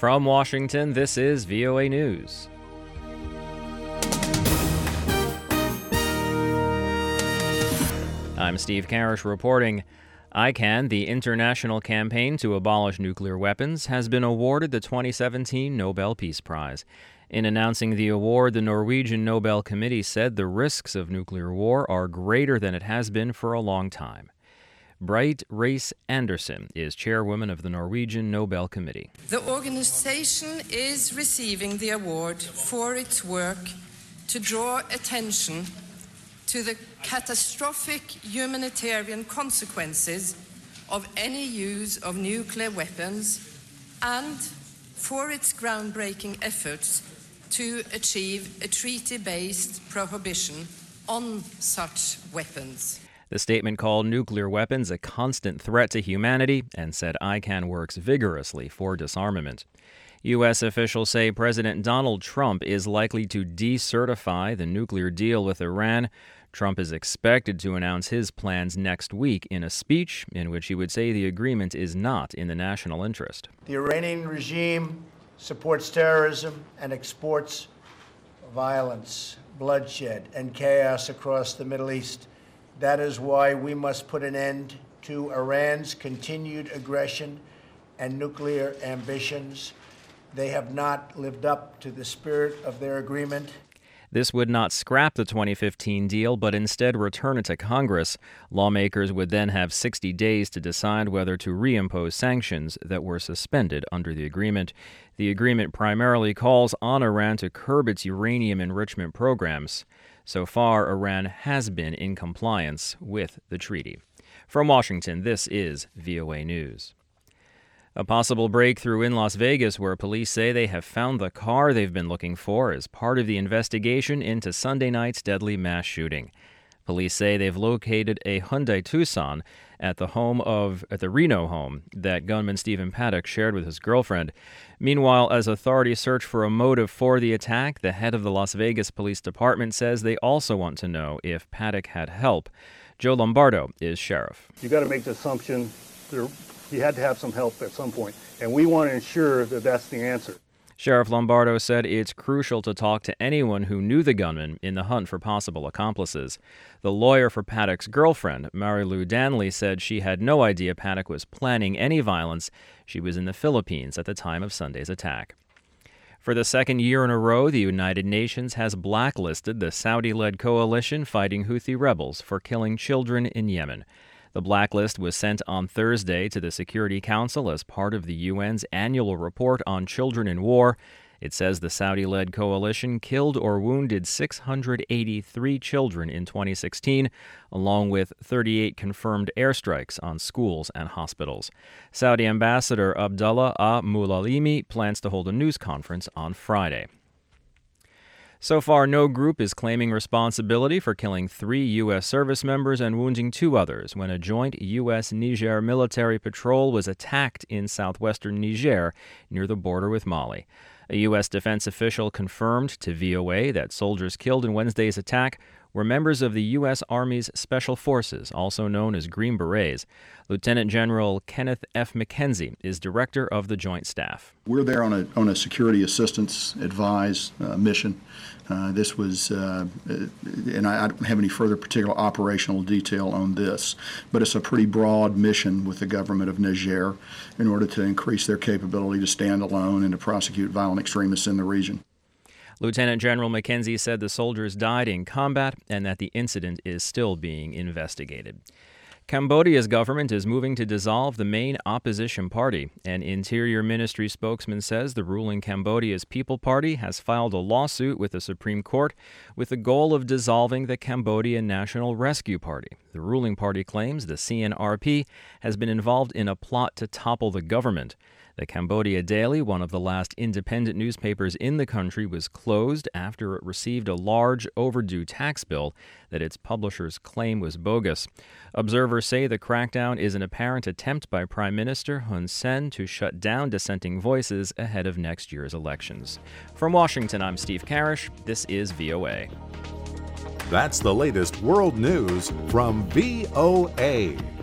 From Washington, this is VOA News. I'm Steve Karish reporting. ICAN, the international campaign to abolish nuclear weapons, has been awarded the 2017 Nobel Peace Prize. In announcing the award, the Norwegian Nobel Committee said the risks of nuclear war are greater than it has been for a long time. Bright Riis-Andersen is chairwoman of the Norwegian Nobel Committee. The organization is receiving the award for its work to draw attention to the catastrophic humanitarian consequences of any use of nuclear weapons and for its groundbreaking efforts to achieve a treaty-based prohibition on such weapons. The statement called nuclear weapons a constant threat to humanity and said ICAN works vigorously for disarmament. U.S. officials say President Donald Trump is likely to decertify the nuclear deal with Iran. Trump is expected to announce his plans next week in a speech in which he would say the agreement is not in the national interest. The Iranian regime supports terrorism and exports violence, bloodshed, and chaos across the Middle East. That is why we must put an end to Iran's continued aggression and nuclear ambitions. They have not lived up to the spirit of their agreement. This would not scrap the 2015 deal, but instead return it to Congress. Lawmakers would then have 60 days to decide whether to reimpose sanctions that were suspended under the agreement. The agreement primarily calls on Iran to curb its uranium enrichment programs. So far, Iran has been in compliance with the treaty. From Washington, this is VOA News. A possible breakthrough in Las Vegas, where police say they have found the car they've been looking for as part of the investigation into Sunday night's deadly mass shooting. Police say they've located a Hyundai Tucson at the Reno home that gunman Stephen Paddock shared with his girlfriend. Meanwhile, as authorities search for a motive for the attack, the head of the Las Vegas Police Department says they also want to know if Paddock had help. Joe Lombardo is sheriff. You got to make the assumption he had to have some help at some point, and we want to ensure that that's the answer. Sheriff Lombardo said it's crucial to talk to anyone who knew the gunman in the hunt for possible accomplices. The lawyer for Paddock's girlfriend, Mary Lou Danley, said she had no idea Paddock was planning any violence. She was in the Philippines at the time of Sunday's attack. For the second year in a row, the United Nations has blacklisted the Saudi-led coalition fighting Houthi rebels for killing children in Yemen. The blacklist was sent on Thursday to the Security Council as part of the UN's annual report on children in war. It says the Saudi-led coalition killed or wounded 683 children in 2016, along with 38 confirmed airstrikes on schools and hospitals. Saudi Ambassador Abdullah Al-Mulalimi plans to hold a news conference on Friday. So far, no group is claiming responsibility for killing 3 U.S. service members and wounding 2 others when a joint U.S.-Niger military patrol was attacked in southwestern Niger near the border with Mali. A U.S. defense official confirmed to VOA that soldiers killed in Wednesday's attack were members of the U.S. Army's Special Forces, also known as Green Berets. Lieutenant General Kenneth F. McKenzie is director of the Joint Staff. We're there on a security assistance advised mission. This was, and I don't have any further particular operational detail on this, but it's a pretty broad mission with the government of Niger in order to increase their capability to stand alone and to prosecute violent extremists in the region. Lieutenant General McKenzie said the soldiers died in combat and that the incident is still being investigated. Cambodia's government is moving to dissolve the main opposition party. An Interior Ministry spokesman says the ruling Cambodia's People Party has filed a lawsuit with the Supreme Court with the goal of dissolving the Cambodian National Rescue Party. The ruling party claims the CNRP has been involved in a plot to topple the government. The Cambodia Daily, one of the last independent newspapers in the country, was closed after it received a large overdue tax bill that its publishers claim was bogus. Observers say the crackdown is an apparent attempt by Prime Minister Hun Sen to shut down dissenting voices ahead of next year's elections. From Washington, I'm Steve Karish. This is VOA. That's the latest world news from VOA.